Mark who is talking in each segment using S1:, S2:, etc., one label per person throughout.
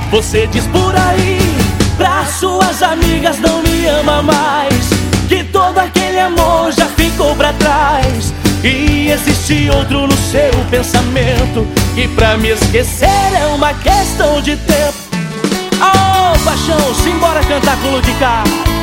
S1: Você diz por aí pra suas amigas não me ama mais, que todo aquele amor já ficou pra trás. E existe outro no seu pensamento, e pra me esquecer é uma questão de tempo. Oh, paixão, simbora cantar com o Ludicá.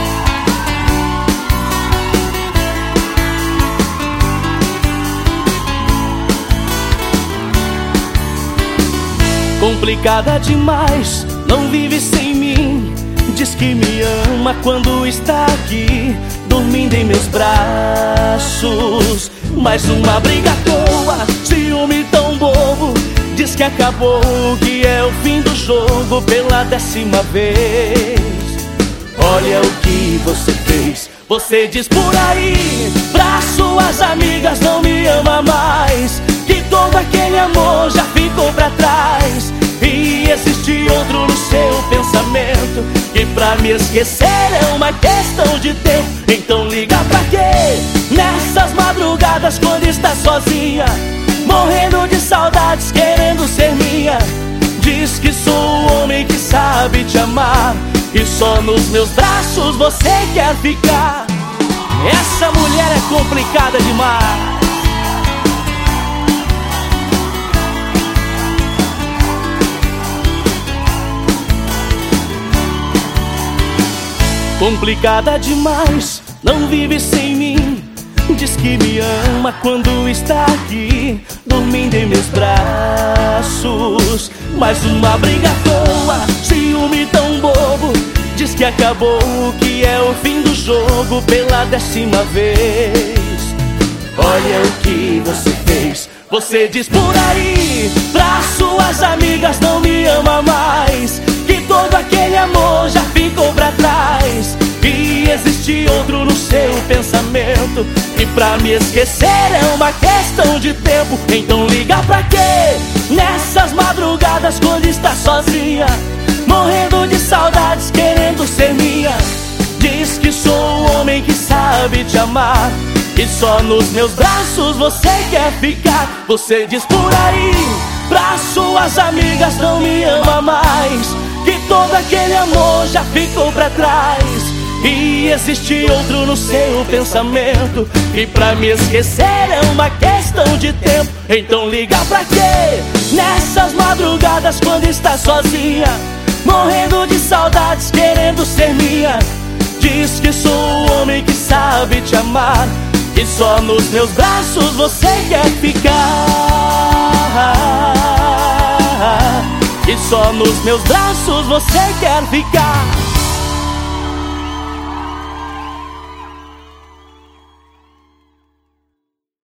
S1: Complicada demais, não vive sem mim. Diz que me ama quando está aqui, dormindo em meus braços. Mais uma briga à toa, ciúme tão bobo. Diz que acabou, que é o fim do jogo pela 10ª vez. Olha o que você fez. Você diz por aí pra suas amigas não me ama mais, que todo aquele amor já ficou pra trás. E existe outro no seu pensamento, que pra me esquecer é uma questão de tempo. Então liga pra quê? Nessas madrugadas quando está sozinha, morrendo de saudades, querendo ser minha. Diz que sou o homem que sabe te amar, e só nos meus braços você quer ficar. Essa mulher é complicada demais. Complicada demais, não vive sem mim. Diz que me ama quando está aqui, dormindo em meus braços. Mais uma briga à toa, ciúme tão bobo. Diz que acabou, que é o fim do jogo pela 10ª vez. Olha o que você fez. Você diz por aí pra suas amigas não me ama mais, que todo aquele amor já ficou pra trás. E existe outro no seu pensamento, e pra me esquecer é uma questão de tempo. Então liga pra quê? Nessas madrugadas quando está sozinha, morrendo de saudades, querendo ser minha. Diz que sou o homem que sabe te amar, e só nos meus braços você quer ficar. Você diz por aí pra suas amigas não me ama mais, que todo aquele amor já ficou pra trás. E existe outro no seu pensamento, e pra me esquecer é uma questão de tempo. Então liga pra quê? Nessas madrugadas quando está sozinha, morrendo de saudades, querendo ser minha. Diz que sou o homem que sabe te amar, e só nos meus braços você quer ficar. E só nos meus braços você quer ficar.